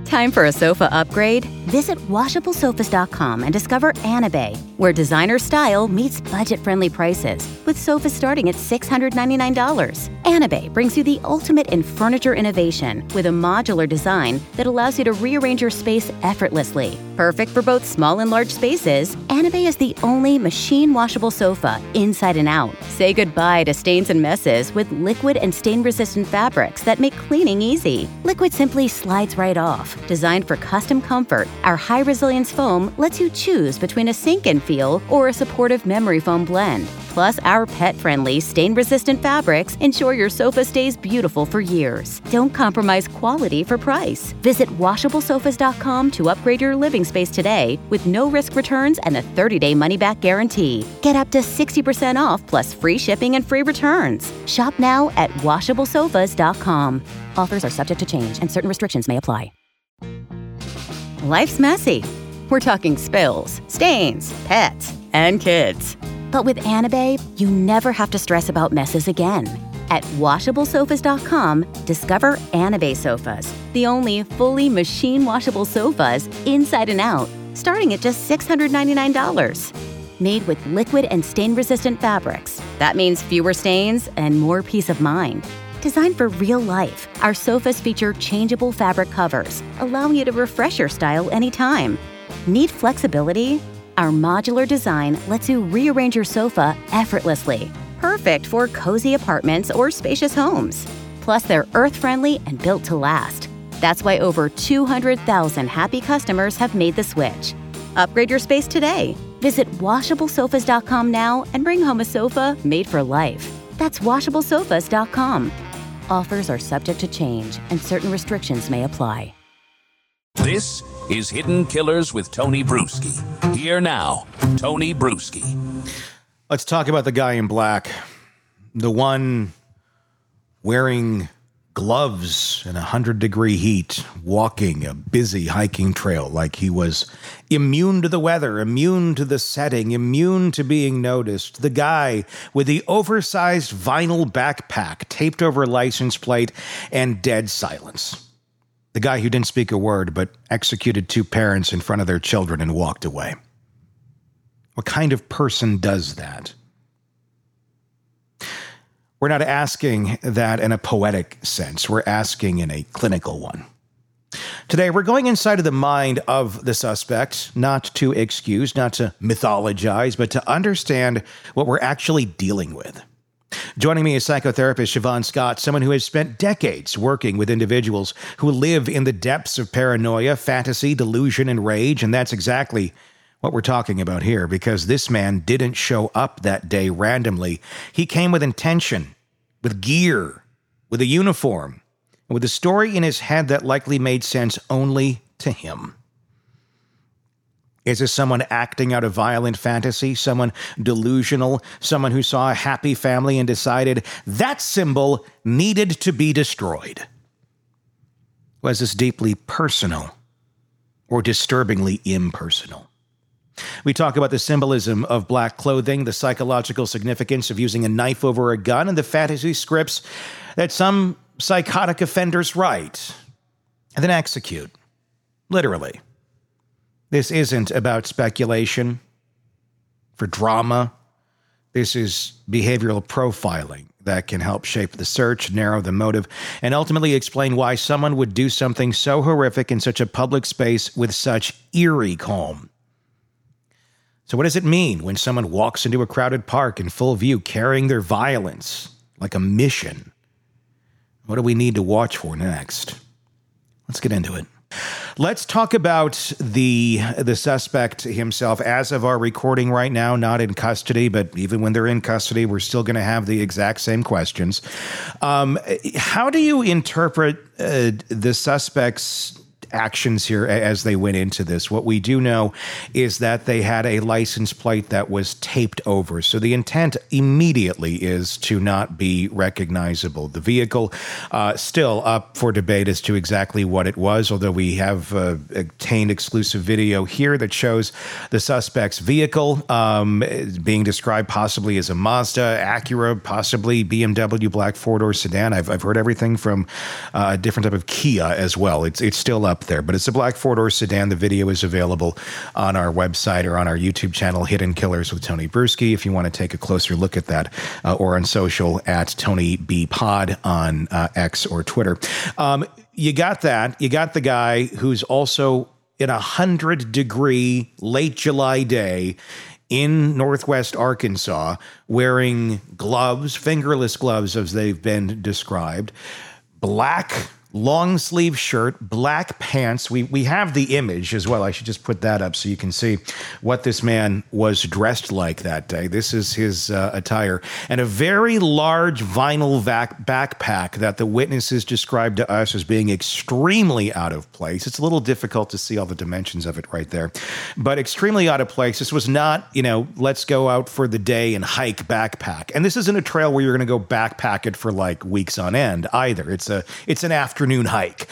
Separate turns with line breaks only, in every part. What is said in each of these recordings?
Time for a sofa upgrade? Visit WashableSofas.com and discover Anabay, where designer style meets budget-friendly prices, with sofas starting at $699. Anabay brings you the ultimate in furniture innovation with a modular design that allows you to rearrange your space effortlessly. Perfect for both small and large spaces, Anabay is the only machine-washable sofa inside and out. Say goodbye to stains and messes with liquid and stain-resistant fabrics that make cleaning easy. Liquid simply slides right off. Designed for custom comfort, our high-resilience foam lets you choose between a sink-in feel or a supportive memory foam blend. Plus, our pet-friendly, stain-resistant fabrics ensure your sofa stays beautiful for years. Don't compromise quality for price. Visit WashableSofas.com to upgrade your living space today with no-risk returns and a 30-day money-back guarantee. Get up to 60% off plus free shipping and free returns. Shop now at WashableSofas.com. Offers are subject to change and certain restrictions may apply. Life's messy. We're talking spills, stains, pets, and kids. But with Anabay, you never have to stress about messes again. At WashableSofas.com, discover Anabay sofas, the only fully machine-washable sofas inside and out, starting at just $699. Made with liquid and stain-resistant fabrics. That means fewer stains and more peace of mind. Designed for real life, our sofas feature changeable fabric covers, allowing you to refresh your style anytime. Need flexibility? Our modular design lets you rearrange your sofa effortlessly. Perfect for cozy apartments or spacious homes. Plus, they're earth-friendly and built to last. That's why over 200,000 happy customers have made the switch. Upgrade your space today. Visit WashableSofas.com now and bring home a sofa made for life. That's WashableSofas.com. Offers are subject to change and certain restrictions may apply.
This is Hidden Killers with Tony Bruschi. Here now, Tony Bruschi.
Let's talk about the guy in black. The one wearing gloves in 100-degree heat, walking a busy hiking trail like he was immune to the weather, immune to the setting, immune to being noticed. The guy with the oversized vinyl backpack taped over a license plate and dead silence. The guy who didn't speak a word but executed two parents in front of their children and walked away. What kind of person does that? We're not asking that in a poetic sense. We're asking in a clinical one. Today, we're going inside of the mind of the suspect, not to excuse, not to mythologize, but to understand what we're actually dealing with. Joining me is psychotherapist Siobhan Scott, someone who has spent decades working with individuals who live in the depths of paranoia, fantasy, delusion, and rage, and that's exactly what we're talking about here, because this man didn't show up that day randomly. He came with intention, with gear, with a uniform, and with a story in his head that likely made sense only to him. Is this someone acting out a violent fantasy, someone delusional, someone who saw a happy family and decided that symbol needed to be destroyed? Was this deeply personal or disturbingly impersonal? We talk about the symbolism of black clothing, the psychological significance of using a knife over a gun, and the fantasy scripts that some psychotic offenders write and then execute. Literally. This isn't about speculation for drama. This is behavioral profiling that can help shape the search, narrow the motive, and ultimately explain why someone would do something so horrific in such a public space with such eerie calm. So what does it mean when someone walks into a crowded park in full view carrying their violence like a mission? What do we need to watch for next? Let's get into it. Let's talk about the suspect himself. As of our recording right now, not in custody, but even when they're in custody, we're still going to have the exact same questions. How do you interpret the suspect's actions here as they went into this? What we do know is that they had a license plate that was taped over. So the intent immediately is to not be recognizable. The vehicle still up for debate as to exactly what it was, although we have obtained exclusive video here that shows the suspect's vehicle being described possibly as a Mazda, Acura, possibly BMW black four-door sedan. I've heard everything from a different type of Kia as well. It's still up up there. But it's a black four-door sedan. The video is available on our website or on our YouTube channel, Hidden Killers with Tony Bruschi, if you want to take a closer look at that, or on social at Tony B Pod on X or Twitter. You got that. You got the guy who's also in 100-degree late July day in Northwest Arkansas, wearing gloves, fingerless gloves as they've been described, black long sleeve shirt, black pants. We have the image as well. I should just put that up so you can see what this man was dressed like that day. This is his attire, and a very large vinyl backpack that the witnesses described to us as being extremely out of place. It's a little difficult to see all the dimensions of it right there, but extremely out of place. This was not, let's go out for the day and hike backpack. And this isn't a trail where you're going to go backpack it for like weeks on end either. It's an afternoon hike.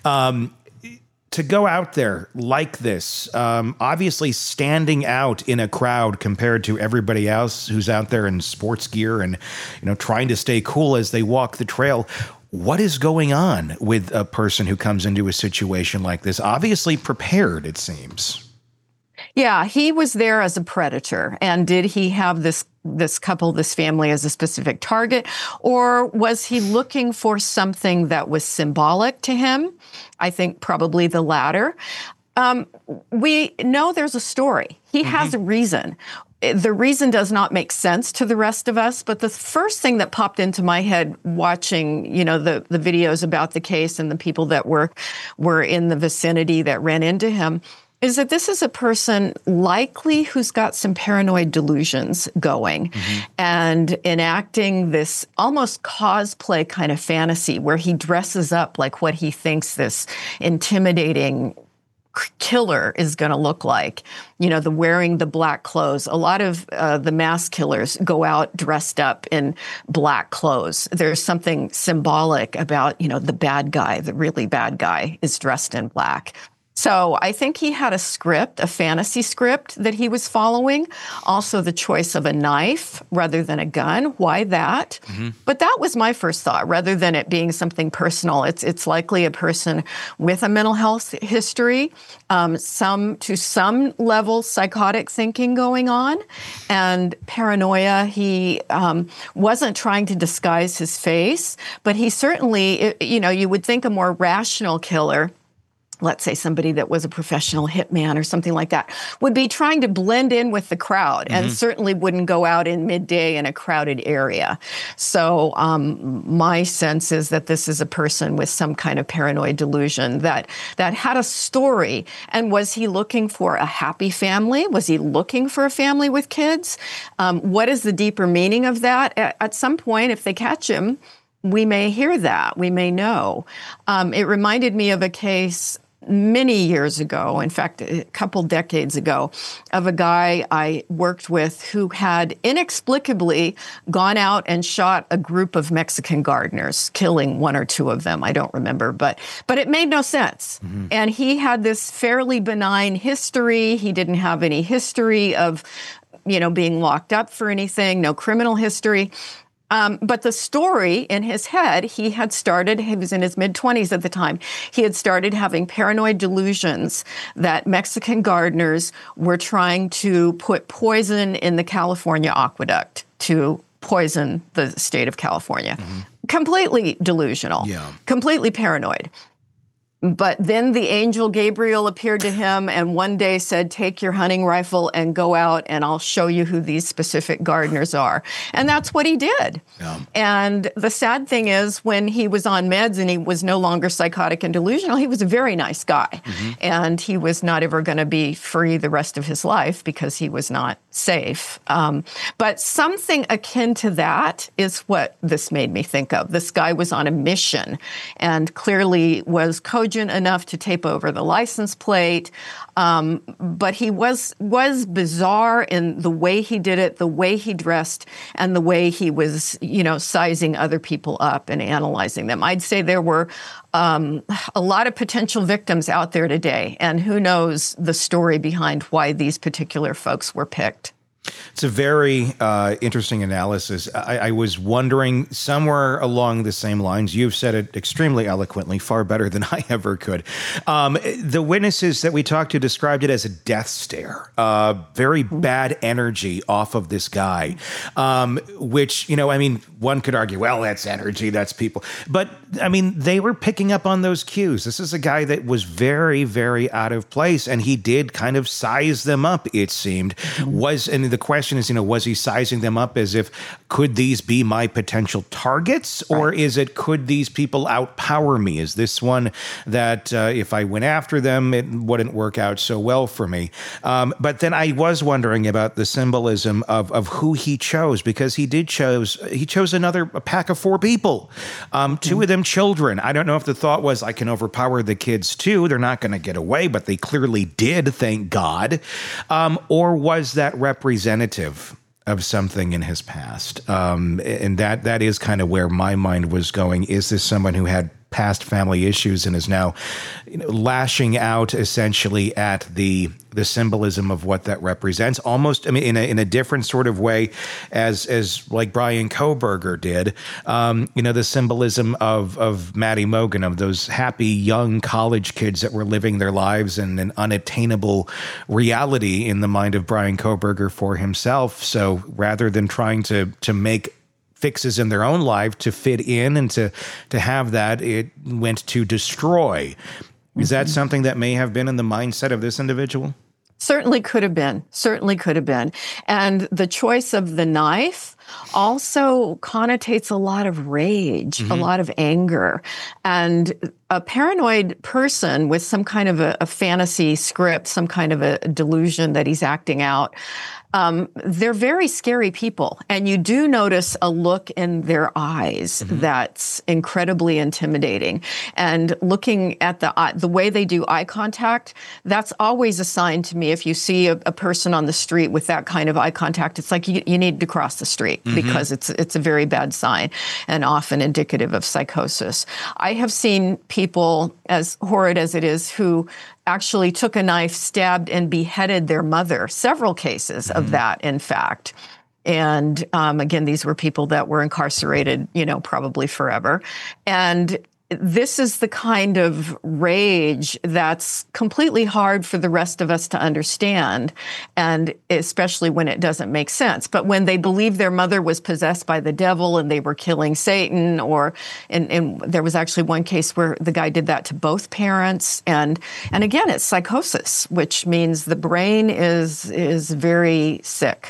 To go out there like this, obviously standing out in a crowd compared to everybody else who's out there in sports gear and, trying to stay cool as they walk the trail. What is going on with a person who comes into a situation like this? Obviously prepared, it seems.
Yeah, he was there as a predator. And did he have this couple, this family as a specific target? Or was he looking for something that was symbolic to him? I think probably the latter. We know there's a story. He has a reason. The reason does not make sense to the rest of us, but the first thing that popped into my head watching, the videos about the case and the people that were in the vicinity that ran into him is that this is a person likely who's got some paranoid delusions going and enacting this almost cosplay kind of fantasy where he dresses up like what he thinks this intimidating killer is going to look like. The wearing the black clothes. A lot of the mass killers go out dressed up in black clothes. There's something symbolic about, the bad guy, the really bad guy is dressed in black. So I think he had a script, a fantasy script that he was following. Also the choice of a knife rather than a gun. Why that? But that was my first thought, rather than it being something personal. It's likely a person with a mental health history, to some level psychotic thinking going on, and paranoia. He wasn't trying to disguise his face, but he certainly, you would think a more rational killer, let's say somebody that was a professional hitman or something like that, would be trying to blend in with the crowd and certainly wouldn't go out in midday in a crowded area. So my sense is that this is a person with some kind of paranoid delusion that had a story. And was he looking for a happy family? Was he looking for a family with kids? What is the deeper meaning of that? At some point, if they catch him, we may hear that. We may know. It reminded me of a case many years ago, in fact, a couple decades ago, of a guy I worked with who had inexplicably gone out and shot a group of Mexican gardeners, killing one or two of them. I don't remember, but it made no sense. And he had this fairly benign history. He didn't have any history of, being locked up for anything, no criminal history. But the story in his head, he was in his mid-20s at the time, he had started having paranoid delusions that Mexican gardeners were trying to put poison in the California aqueduct to poison the state of California. Completely delusional, completely paranoid. But then the angel Gabriel appeared to him and one day said, take your hunting rifle and go out and I'll show you who these specific gardeners are. And that's what he did. And the sad thing is when he was on meds and he was no longer psychotic and delusional, he was a very nice guy. And he was not ever going to be free the rest of his life because he was not safe. But something akin to that is what this made me think of. This guy was on a mission and clearly was cogent enough to tape over the license plate, but he was bizarre in the way he did it, the way he dressed, and the way he was, sizing other people up and analyzing them. I'd say there were a lot of potential victims out there today, and who knows the story behind why these particular folks were picked.
It's a very interesting analysis. I was wondering, somewhere along the same lines, you've said it extremely eloquently, far better than I ever could. The witnesses that we talked to described it as a death stare, very bad energy off of this guy, which, one could argue, well, that's energy, that's people. But, they were picking up on those cues. This is a guy that was very, very out of place, and he did kind of size them up, it seemed. And the question is, was he sizing them up as if, could these be my potential targets? Or is it, could these people outpower me? Is this one that if I went after them, it wouldn't work out so well for me? But then I was wondering about the symbolism of who he chose, because he chose a pack of 4 people, 2 of them children. I don't know if the thought was, I can overpower the kids too. They're not going to get away, but they clearly did, thank God. Or was that representative of something in his past? And that is kind of where my mind was going. Is this someone who had past family issues and is now lashing out essentially at the symbolism of what that represents, almost in a different sort of way as like Bryan Kohberger did, the symbolism of Maddie Mogen, of those happy young college kids that were living their lives in an unattainable reality in the mind of Bryan Kohberger for himself. So rather than trying to make fixes in their own life to fit in and to have that, it went to destroy. Is that something that may have been in the mindset of this individual?
Certainly could have been. And the choice of the knife also connotates a lot of rage, a lot of anger. And a paranoid person with some kind of a fantasy script, some kind of a delusion that he's acting out, they're very scary people. And you do notice a look in their eyes that's incredibly intimidating. And looking at the way they do eye contact, that's always a sign to me. If you see a person on the street with that kind of eye contact, it's like you need to cross the street, because it's a very bad sign and often indicative of psychosis. I have seen people, as horrid as it is, who actually took a knife, stabbed, and beheaded their mother. Several cases of that, in fact. And again, these were people that were incarcerated, probably forever. And this is the kind of rage that's completely hard for the rest of us to understand, and especially when it doesn't make sense. But when they believe their mother was possessed by the devil and they were killing Satan, and there was actually one case where the guy did that to both parents. And again, it's psychosis, which means the brain is very sick.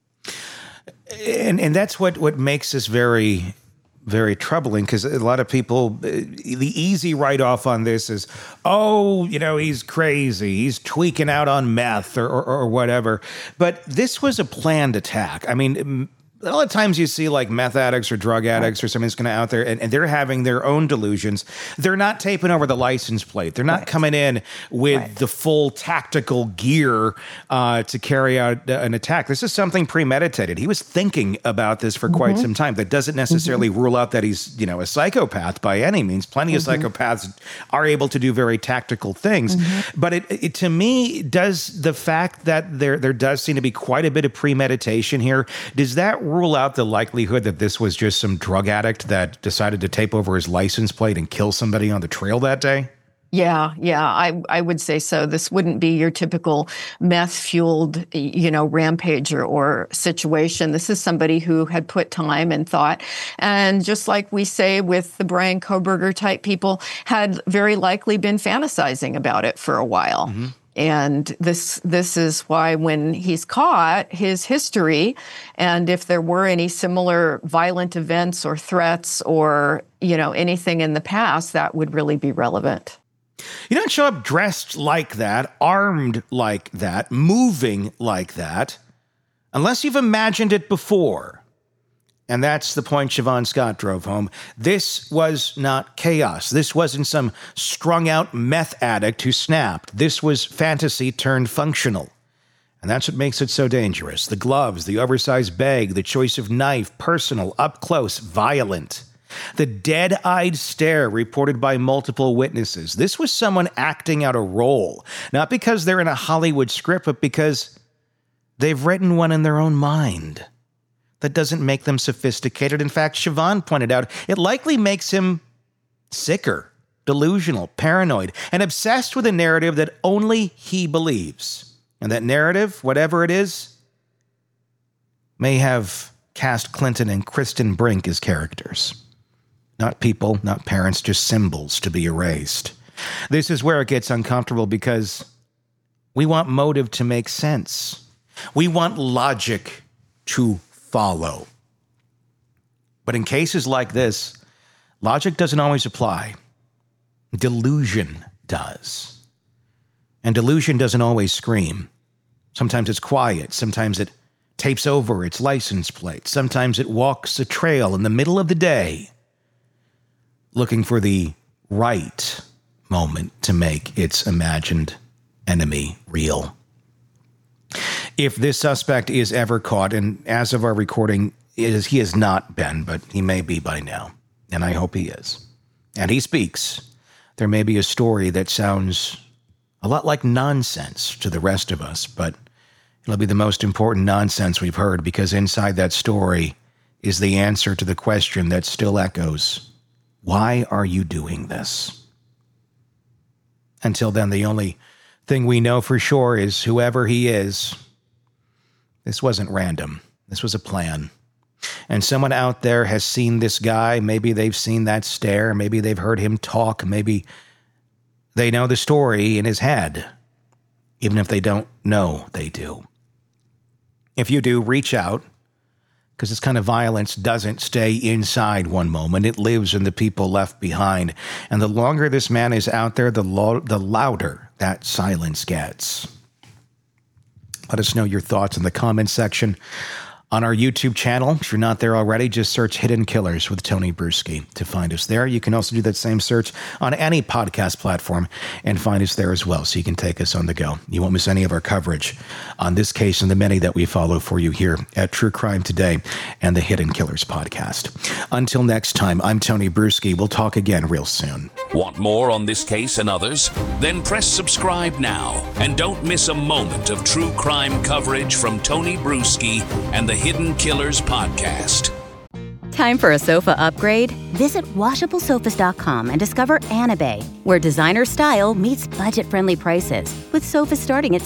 And that's what makes this very, very troubling, because a lot of people, the easy write-off on this is, he's crazy, he's tweaking out on meth or whatever. But this was a planned attack. A lot of times you see like meth addicts or drug addicts or something that's going to out there and they're having their own delusions. They're not taping over the license plate. They're not coming in with the full tactical gear to carry out an attack. This is something premeditated. He was thinking about this for quite some time. That doesn't necessarily rule out that he's, a psychopath by any means. Plenty of psychopaths are able to do very tactical things. But it to me, does the fact that there does seem to be quite a bit of premeditation here, does that rule out the likelihood that this was just some drug addict that decided to tape over his license plate and kill somebody on the trail that day?
Yeah, I would say so. This wouldn't be your typical meth-fueled, rampager or situation. This is somebody who had put time and thought, and just like we say with the Bryan Kohberger type people, had very likely been fantasizing about it for a while. And this is why when he's caught, his history, and if there were any similar violent events or threats or, anything in the past, that would really be relevant.
You don't show up dressed like that, armed like that, moving like that, unless you've imagined it before. And that's the point Siobhan Scott drove home. This was not chaos. This wasn't some strung-out meth addict who snapped. This was fantasy turned functional. And that's what makes it so dangerous. The gloves, the oversized bag, the choice of knife, personal, up close, violent. The dead-eyed stare reported by multiple witnesses. This was someone acting out a role, not because they're in a Hollywood script, but because They've written one in their own mind. That doesn't make them sophisticated. In fact, Siobhan pointed out, it likely makes him sicker, delusional, paranoid, and obsessed with a narrative that only he believes. And that narrative, whatever it is, may have cast Clinton and Kristen Brink as characters. Not people, not parents, just symbols to be erased. This is where it gets uncomfortable because we want motive to make sense. We want logic to follow. But in cases like this, logic doesn't always apply. Delusion does. And delusion doesn't always scream. Sometimes it's quiet. Sometimes it tapes over its license plate. Sometimes it walks a trail in the middle of the day, looking for the right moment to make its imagined enemy real. If this suspect is ever caught, and as of our recording, he has not been, but he may be by now, and I hope he is, and he speaks, there may be a story that sounds a lot like nonsense to the rest of us, but it'll be the most important nonsense we've heard, because inside that story is the answer to the question that still echoes. Why are you doing this? Until then, the only thing we know for sure is whoever he is, this wasn't random. This was a plan. And someone out there has seen this guy. Maybe they've seen that stare. Maybe they've heard him talk. Maybe they know the story in his head. Even if they don't know, they do. If you do, reach out. Because this kind of violence doesn't stay inside one moment. It lives in the people left behind. And the longer this man is out there, the louder that silence gets. Let us know your thoughts in the comments section on our YouTube channel. If you're not there already, just search Hidden Killers with Tony Bruschi to find us there. You can also do that same search on any podcast platform and find us there as well, so you can take us on the go. You won't miss any of our coverage on this case and the many that we follow for you here at True Crime Today and the Hidden Killers podcast. Until next time, I'm Tony Bruschi. We'll talk again real soon.
Want more on this case and others? Then press subscribe now and don't miss a moment of true crime coverage from Tony Bruschi and the Hidden Killers podcast.
Time for a sofa upgrade? Visit WashableSofas.com and discover Anabay, where designer style meets budget-friendly prices, with sofas starting at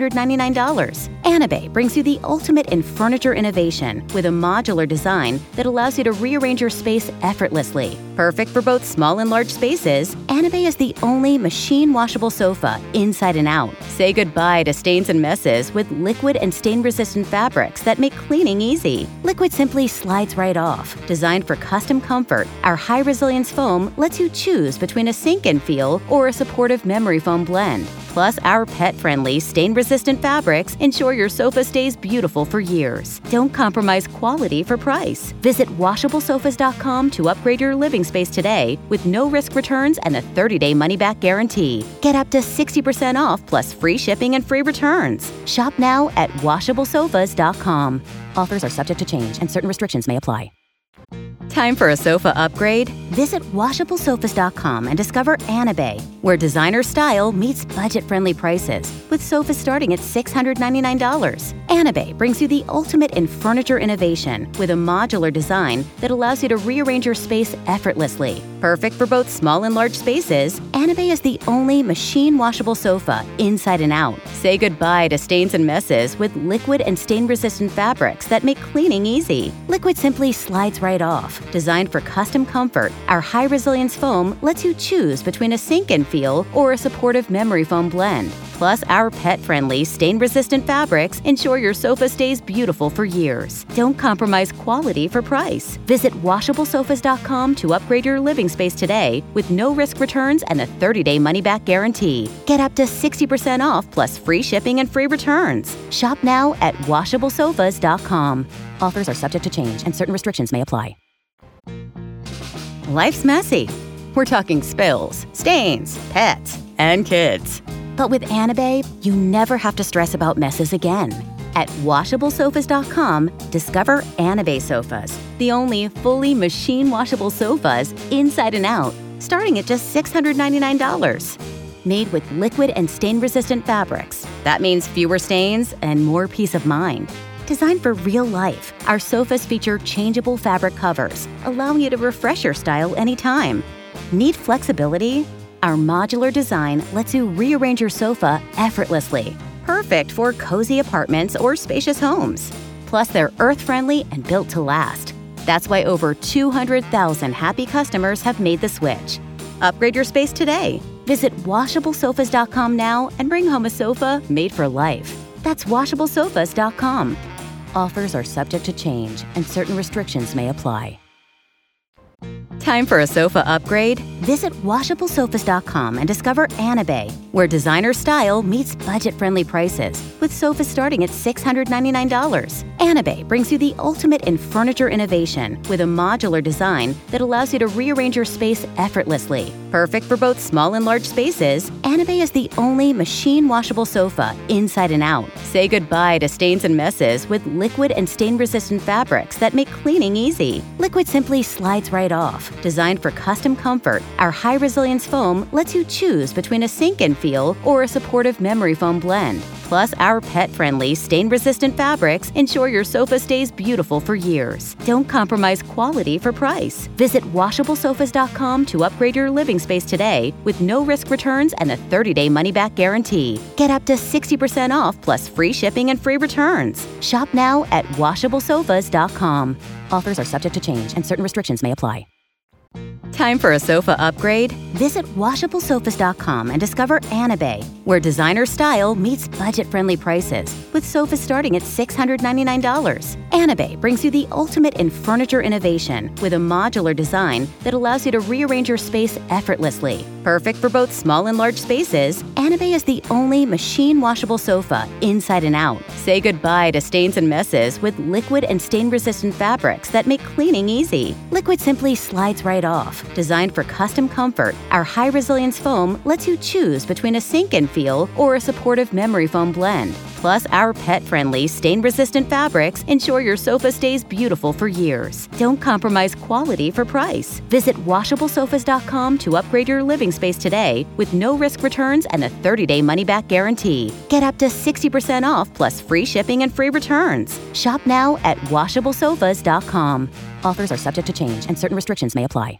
$699. Anabay brings you the ultimate in furniture innovation with a modular design that allows you to rearrange your space effortlessly. Perfect for both small and large spaces, Anabay is the only machine-washable sofa inside and out. Say goodbye to stains and messes with liquid and stain-resistant fabrics that make cleaning easy. Liquid simply slides right off. Designed for custom comfort, our high-resilience foam lets you choose between a sink-in feel or a supportive memory foam blend. Plus, our pet-friendly, stain-resistant fabrics ensure your sofa stays beautiful for years. Don't compromise quality for price. Visit WashableSofas.com to upgrade your living space today with no-risk returns and a 30-day money-back guarantee. Get up to 60% off plus free shipping and free returns. Shop now at WashableSofas.com. Offers are subject to change and certain restrictions may apply. Time for a sofa upgrade? Visit WashableSofas.com and discover Anabay, where designer style meets budget-friendly prices, with sofas starting at $699. Anabay brings you the ultimate in furniture innovation with a modular design that allows you to rearrange your space effortlessly. Perfect for both small and large spaces, Anabay is the only machine-washable sofa inside and out. Say goodbye to stains and messes with liquid and stain-resistant fabrics that make cleaning easy. Liquid simply slides right off. Designed for custom comfort, our high-resilience foam lets you choose between a sink-in feel or a supportive memory foam blend. Plus, our pet-friendly, stain-resistant fabrics ensure your sofa stays beautiful for years. Don't compromise quality for price. Visit WashableSofas.com to upgrade your living space today with no-risk returns and a 30-day money-back guarantee. Get up to 60% off plus free shipping and free returns. Shop now at WashableSofas.com. Offers are subject to change and certain restrictions may apply. Life's messy. We're talking spills, stains, pets, and kids. But with Anabay, you never have to stress about messes again. At WashableSofas.com, discover Anabay sofas, the only fully machine-washable sofas inside and out, starting at just $699. Made with liquid and stain-resistant fabrics. That means fewer stains and more peace of mind. Designed for real life, our sofas feature changeable fabric covers, allowing you to refresh your style anytime. Need flexibility? Our modular design lets you rearrange your sofa effortlessly. Perfect for cozy apartments or spacious homes. Plus, they're earth-friendly and built to last. That's why over 200,000 happy customers have made the switch. Upgrade your space today. Visit WashableSofas.com now and bring home a sofa made for life. That's WashableSofas.com. Offers are subject to change and certain restrictions may apply. Time for a sofa upgrade? Visit WashableSofas.com and discover Anabay, where designer style meets budget-friendly prices, with sofas starting at $699. Anabay brings you the ultimate in furniture innovation with a modular design that allows you to rearrange your space effortlessly. Perfect for both small and large spaces, Anabay is the only machine-washable sofa inside and out. Say goodbye to stains and messes with liquid and stain-resistant fabrics that make cleaning easy. Liquid simply slides right off. Designed for custom comfort, our high-resilience foam lets you choose between a sink-in feel or a supportive memory foam blend. Plus, our pet-friendly, stain-resistant fabrics ensure your sofa stays beautiful for years. Don't compromise quality for price. Visit WashableSofas.com to upgrade your living space today with no-risk returns and a 30-day money-back guarantee. Get up to 60% off plus free shipping and free returns. Shop now at WashableSofas.com. Offers are subject to change and certain restrictions may apply. Time for a sofa upgrade? Visit WashableSofas.com and discover Anabay, where designer style meets budget-friendly prices, with sofas starting at $699. Anabay brings you the ultimate in furniture innovation with a modular design that allows you to rearrange your space effortlessly. Perfect for both small and large spaces, Anabay is the only machine-washable sofa inside and out. Say goodbye to stains and messes with liquid and stain-resistant fabrics that make cleaning easy. Liquid simply slides right off. Designed for custom comfort, our high-resilience foam lets you choose between a sink-in feel or a supportive memory foam blend. Plus, our pet-friendly, stain-resistant fabrics ensure your sofa stays beautiful for years. Don't compromise quality for price. Visit WashableSofas.com to upgrade your living space today with no-risk returns and a 30-day money-back guarantee. Get up to 60% off plus free shipping and free returns. Shop now at WashableSofas.com. Offers are subject to change and certain restrictions may apply.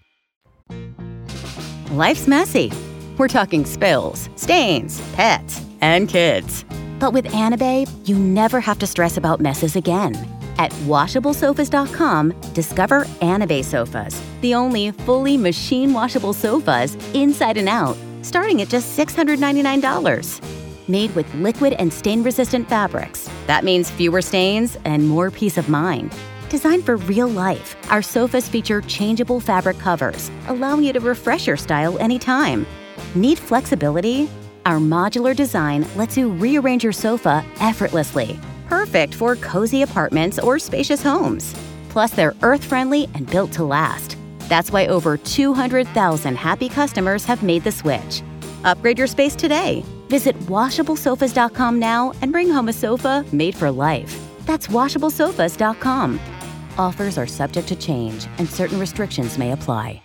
Life's messy. We're talking spills, stains, pets, and kids. But with Anabay, you never have to stress about messes again. At WashableSofas.com, discover Anabay sofas, the only fully machine-washable sofas inside and out, starting at just $699. Made with liquid and stain-resistant fabrics. That means fewer stains and more peace of mind. Designed for real life, our sofas feature changeable fabric covers, allowing you to refresh your style anytime. Need flexibility? Our modular design lets you rearrange your sofa effortlessly. Perfect for cozy apartments or spacious homes. Plus, they're earth-friendly and built to last. That's why over 200,000 happy customers have made the switch. Upgrade your space today. Visit WashableSofas.com now and bring home a sofa made for life. That's WashableSofas.com. Offers are subject to change and certain restrictions may apply.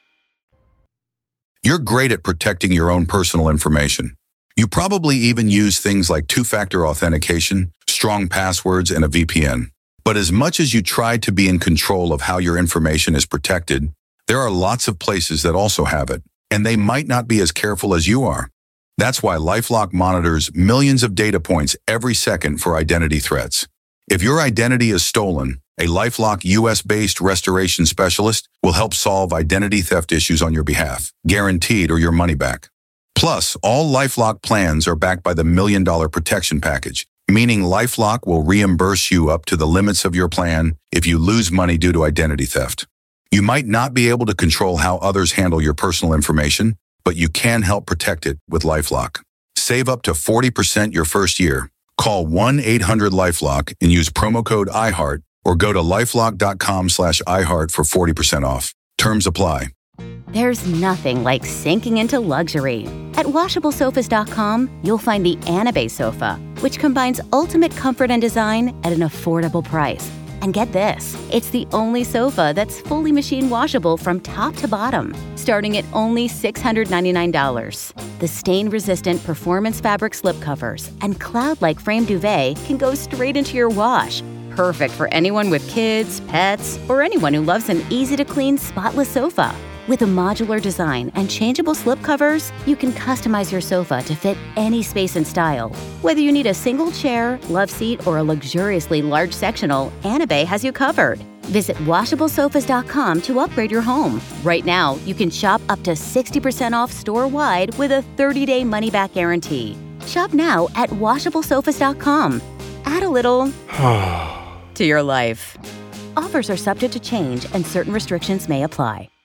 You're great at protecting your own personal information. You probably even use things like two-factor authentication, strong passwords, and a VPN. But as much as you try to be in control of how your information is protected, there are lots of places that also have it, and they might not be as careful as you are. That's why LifeLock monitors millions of data points every second for identity threats. If your identity is stolen, a LifeLock US-based restoration specialist will help solve identity theft issues on your behalf, guaranteed or your money back. Plus, all LifeLock plans are backed by the $1 Million Protection Package, meaning LifeLock will reimburse you up to the limits of your plan if you lose money due to identity theft. You might not be able to control how others handle your personal information, but you can help protect it with LifeLock. Save up to 40% your first year. Call 1-800-LifeLock and use promo code iHeart or go to lifelock.com/iHeart for 40% off. Terms apply.
There's nothing like sinking into luxury. At WashableSofas.com, you'll find the Anabay sofa, which combines ultimate comfort and design at an affordable price. And get this, it's the only sofa that's fully machine washable from top to bottom, starting at only $699. The stain-resistant performance fabric slipcovers and cloud-like frame duvet can go straight into your wash. Perfect for anyone with kids, pets, or anyone who loves an easy-to-clean, spotless sofa. With a modular design and changeable slipcovers, you can customize your sofa to fit any space and style. Whether you need a single chair, love seat, or a luxuriously large sectional, Anabay has you covered. Visit WashableSofas.com to upgrade your home. Right now, you can shop up to 60% off store-wide with a 30-day money-back guarantee. Shop now at WashableSofas.com. Add a little to your life. Offers are subject to change and certain restrictions may apply.